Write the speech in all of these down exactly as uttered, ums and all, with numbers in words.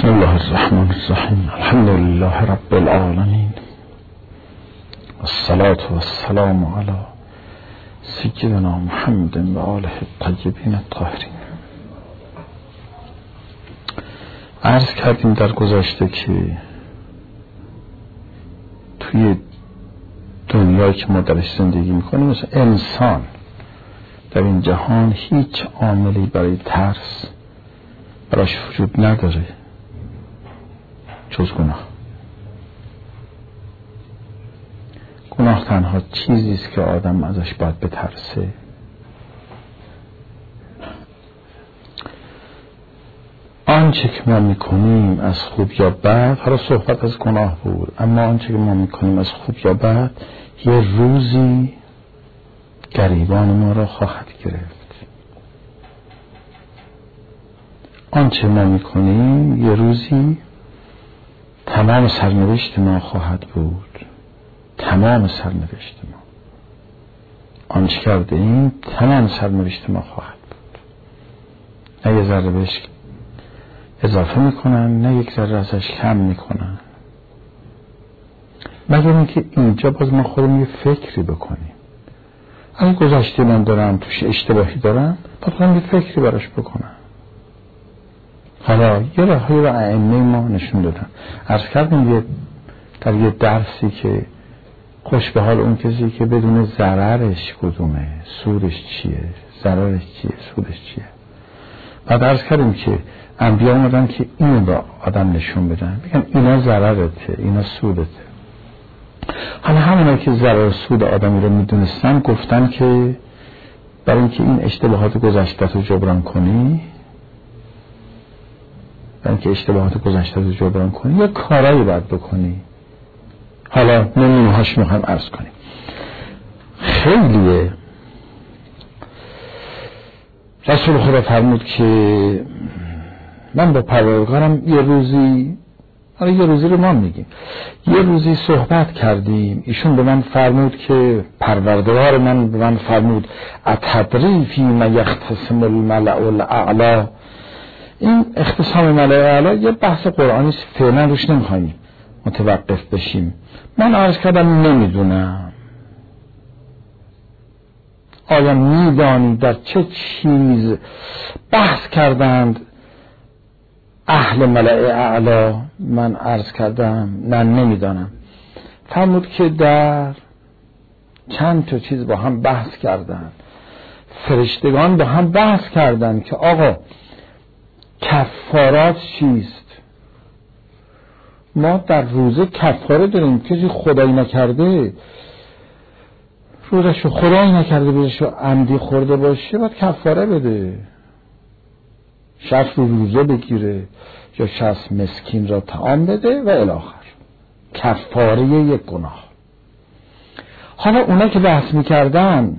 بسم الله الرحمن الرحیم. الحمد لله رب العالمین، والصلاة والسلام علی سیدنا محمد و آله الطیبین الطاهرین. عرض کردیم در گذشته که توی دنیایی که ما درش زندگی میکنیم مثل انسان در این جهان هیچ عاملی برای ترس براش وجود نداره جز گناه. گناه تنها چیزی است که آدم ازش باید بترسه. آنچه که ما میکنیم از خوب یا بد، حالا صحبت از گناه بود، اما آنچه که ما میکنیم از خوب یا بد یه روزی گریبان ما را خواهد گرفت. آنچه ما میکنیم یه روزی تمام سرنوشت ما خواهد بود. تمام سرنوشت ما، آنچه کرده این تمام سرنوشت ما خواهد بود. نه یه ذره بهش اضافه میکنن، نه یک ذره ازش کم میکنن، مگر اینکه اینجا باز ما خودمون یه فکری بکنیم. اگه گذشته من دارم توش اشتباهی دارم، باید خودم یه فکری براش بکنم. حالا یه راهی رو ائمه ما نشون دادن. عرض کردیم یه در یه درسی که خوش به حال اون کسی که بدون ضررش کدومه، سودش چیه، ضررش چیه، سودش چیه. بعد عرض کردیم که انبیا اومدن که اینو به آدم نشون بدن، بگن اینا ضررته، اینا سودته. حالا همونایی که ضرر سود آدمی رو میدونستن گفتن که برای اینکه این اشتباهات گذشته رو جبران کنی، برای اینکه اشتباهات گذشته رو جبران کنی یا کارایی باید بکنی. حالا نمونه‌هاش میخوایم عرض کنیم. خیلیه. رسول خدا فرمود که من با پروردگارم یه روزی، حالا یه روزی رو ما میگیم، یه روزی صحبت کردیم. ایشون به من فرمود که پروردگار من به من فرمود اتدری فیما یختصم الملأ الاعلی. این اختصام ملأ اعلی یه بحث قرآنی است، فعلا روش نمیخوایم متوقف بشیم. من عرض کردم نمیدونم. آیا میدانی در چه چیز بحث کردند اهل ملأ اعلی؟ من عرض کردم نه نمیدانم. فرمود که در چند تا چیز با هم بحث کردند. فرشتگان با هم بحث کردند که آقا کفارات چیست؟ ما در روزه کفاره داریم. کسی خدایی نکرده، روزشو خدایی نکرده روزشو عمدی خورده باشه باید کفاره بده. شصت رو روزه بگیره یا شصت مسکین را طعام بده و الی آخر. کفاره یک گناه. حالا اونا که بحث میکردن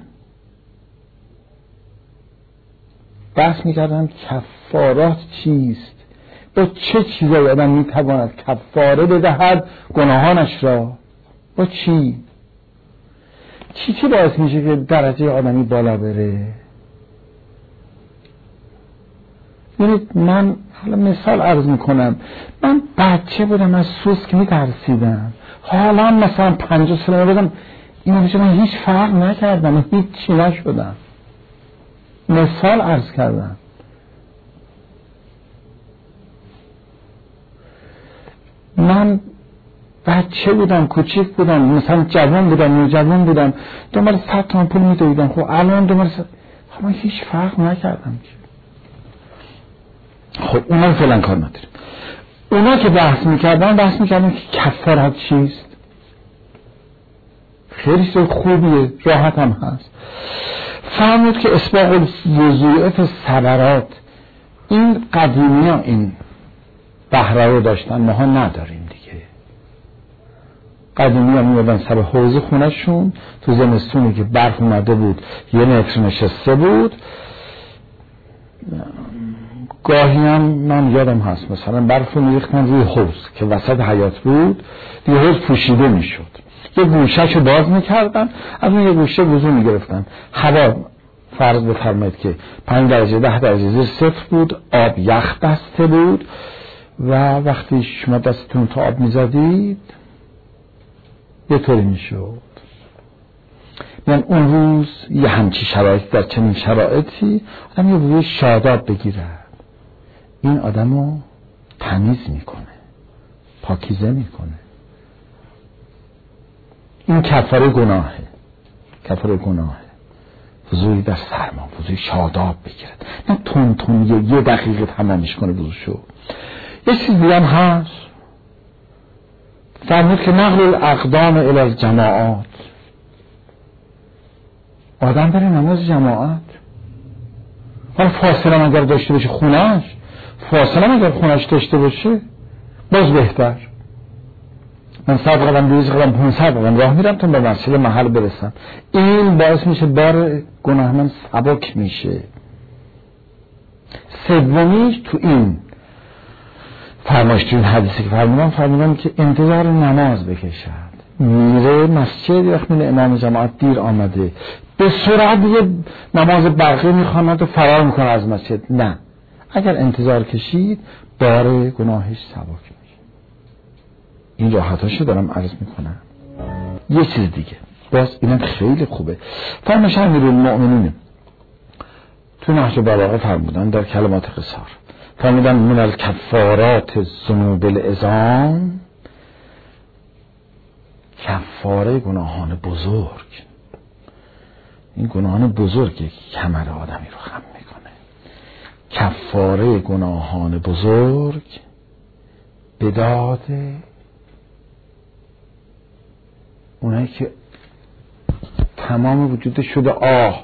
بحث میکردن کفارات چیست، با چه چیزایی آدم میتواند کفاره بدهد گناهانش را، با چی چی چی باعث میشه که درجه آدمی بالا بره. یعنی من حالا مثال عرض میکنم، من بچه بودم از سوسک میترسیدم، حالا مثلا پنجاه سال بودم اینا بچه من هیچ فرق نکردم، هیچ چی نشدم. مثال عرض کردم. من بچه بودم، کوچیک بودم، مثلا جوان بودم، نوجوان بودم، دنبال صد تومن پول میدویدم. خب الان دنبال صد، خب من هیچ فرق نکردم. خب اونا فعلا کار نداریم. اونا که بحث میکردن بحث میکردن که کفارت چیست. خیلی چیز خوبیه، راحت هم هست. فرمود که اسباق الوضوء فی الصبرات. این قدیمی ها این بهره رو داشتن، ماها نداریم دیگه. قدیمی ها میادن سر حوض خونه شون تو زمستونی که برف اومده بود یه متر نشسته بود. گاهی هم من یادم هست مثلا برف رو میریختن روی حوض که وسط حیاط بود، دیگه حوض پوشیده میشد، یه گوشهشو باز میکردن، از اون یه گوشه وضو میگرفتن. هوا فرض بفرمایید که پنج درجه ده درجه زیر صفر بود، آب یخ بسته بود، و وقتی شما دستتون تو آب میزدید یه طوری میشد. من اون روز یه همچی شرایط در چنین شرایطی آدم یه روی شاداب بگیرد، این آدمو تمیز میکنه، پاکیزه میکنه. این کفاره گناهه، کفاره گناهه. وضوعی در سرما، وضوعی شاداب بگیرد، نه تون تون یه, یه دقیقه تمامش کنه وضوشو. یه چیز دیگه هم هست، فرمود که نقل الاقدام الی الجماعات، آدم بره نماز جماعت. حالا فاصله اگر داشته باشه خونش، فاصله اگر خونش داشته باشه باز بهتر. من صد قدم دویست قدم پانصد قدم راه میرم تا به مسجد محل برسم، این باعث میشه بار گناه من سبک میشه. سومیش تو این فرمایش، تو این حدیثی که فرمودم فرمودم که انتظار نماز بکشد. میره مسجد، وقت میره امام جماعت دیر آمده، به سرعت یه نماز برقی میخواند و فرار میکنه از مسجد. نه، اگر انتظار کشید بار گناهش سبک میشه. این راحتاشو دارم عرض میکنم. یه چیز دیگه باز اینم خیلی خوبه، فرمایش امیرالمؤمنین تو نهج البلاغه فرمودن در کلمات قصار، فرمودن من الکفارات الذنوب العظام، کفاره گناهان بزرگ. این گناهان بزرگی که کمر آدمی رو خم میکنه. کفاره گناهان بزرگ به داد اونایی که تمام وجود شده آه،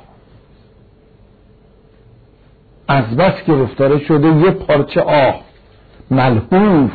از بس گرفتاره شده یه پارچه آه، ملهوف.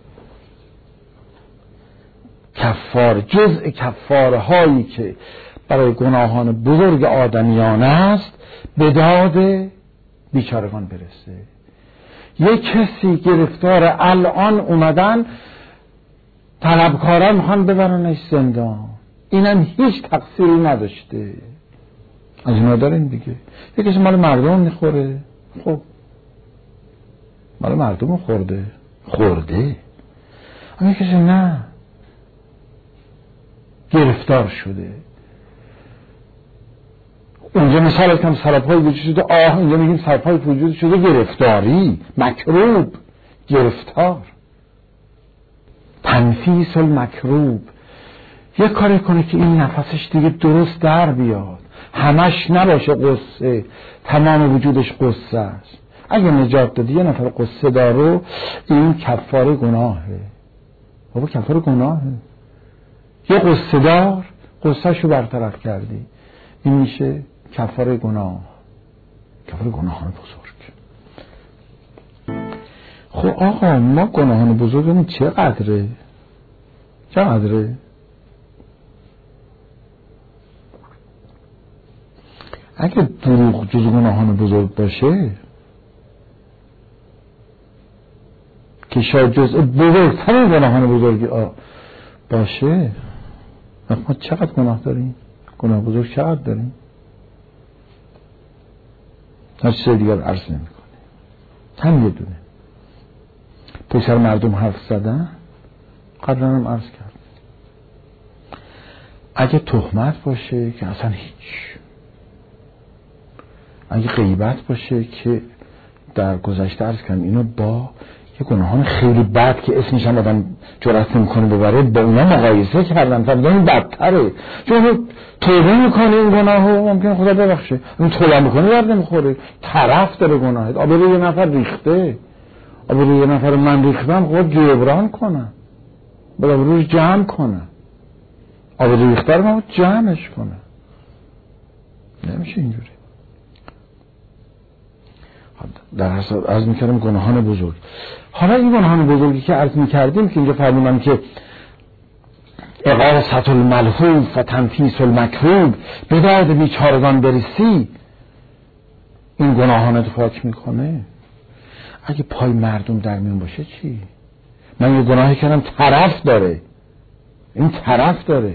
کفار جزء کفاره هایی که برای گناهان بزرگ آدمیان است به داد بیچارگان برسه. یه کسی گرفتار الان اومدن طلبکاران میخوان ببرنش زندان، اینم هیچ تقصیری نداشته. از اینا داریم دیگه. یه کسی مال مردم میخوره، خب مال مردم خورده خورده اما کسی نه، گرفتار شده. اونجا مثال کم سرپای وجود شده آه، اینجا میگیم سرپای وجود شده گرفتاری، مکروب، گرفتار. تنفیس المکروب، یه کاری کنه که این نفسش دیگه درست در بیاد، همش نباشه قصه، تمام وجودش قصه است. اگه نجات دادی یه نفر قصه دارو، این کفاره گناهه. بابا کفاره گناهه. یه قصه دار قصه شو برطرف کردی، این میشه کفاره گناه، کفاره گناهان بزرگ. خب آقا ما گناهان بزرگمون چقدره؟ چقدره؟ اگه دروغ جز گناهان بزرگ باشه که شاید جزء بزرگتر گناهان بزرگی باشه، ما چقدر گناه داریم؟ گناه بزرگ چقدر داریم؟ هر چیز دیگر عرض نمی کنه، هم یه دونه پسر مردم حرف زدن قبلا هم عرض کرد. اگه تهمت باشه که اصلا هیچ، اگه غیبت باشه که در گذشته عرض کردم اینا با یه گناهان خیلی بد که اسمش هم آدم جرأت نمی‌کنه ببره با اونا مقایسه کردن، فرض این بدتره. چون توبه می‌کنه این گناهو ممکنه خدا ببخشه، اون توبه می‌کنه درد نمی‌خوره، طرف داره گناهت. آبروی یه نفر ریخته، آبروی یه نفر من ریختم، خود جبران کنم، باید آبروی جمع کنم، آبروی ریخته رو من جمعش کنم. نمیشه اینجوری. در حساب عرض میکردم گناهان بزرگ. حالا این گناهان بزرگی که عرض میکردیم که اینجا فرمودم که اغاثة الملهوف و تنفیس المکروب، به داد بیچارگان برسی، این گناهانت پاک میکنه. اگه پای مردم در میون باشه چی؟ من یه گناهی کردم طرف داره، این طرف داره.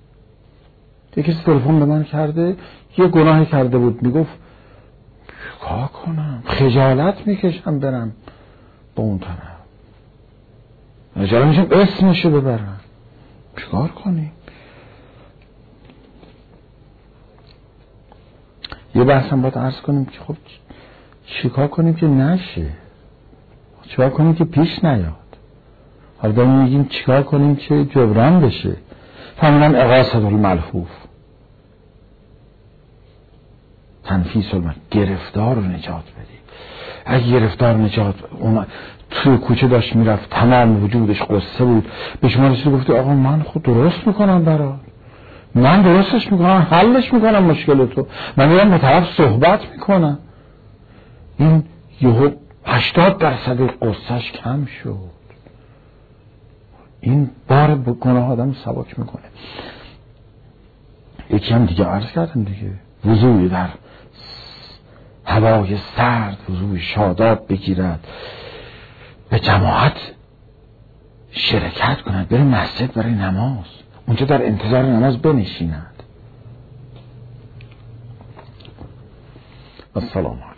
یه کسی تلفن به من کرده، یه گناهی کرده بود، میگفت چیکار کنم؟ خجالت میکشم برم با اون طرف، خجالت میشم اسمشو ببرم. چیکار کنیم؟ یه بحثم باید عرض کنیم که خب چیکار کنیم که نشه، چیکار کنیم که پیش نیاد. حالا داریم میگیم چیکار کنیم که جبران بشه. فهمیدن اغاثة الملهوف، تنفیس الملهوف، گرفتار رو نجات بدی. اگه گرفتار نجات اون توی کوچه داشت میرفت، تمام وجودش قصه بود، به شما رسید گفتی آقا من خود درست میکنم برات، من درستش میکنم، حلش میکنم مشکل تو، من میرم با طرف صحبت میکنم، این یهو هشتاد درصد قصهش کم شد. این بار گناه آدم سبک میکنه. یکی هم دیگه عرض کردم دیگه، وضوعی در هوای سرد، وضوعی شاداب بگیرد، به جماعت شرکت کند، بره مسجد برای نماز، اونجا در انتظار نماز بنشیند. السلام علیکم.